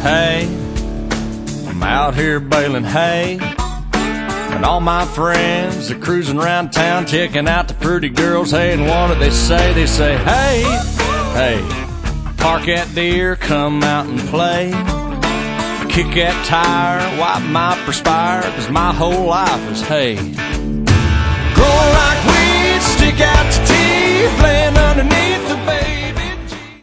Hey, I'm out here baling hay, and all my friends are cruising around town checking out the pretty girls. Hey, and what do they say? They say, hey, hey, park that deer, come out and play. Kick that tire, wipe my perspire, 'cause my whole life is hay. Growing like weeds, stick out your teeth, laying underneath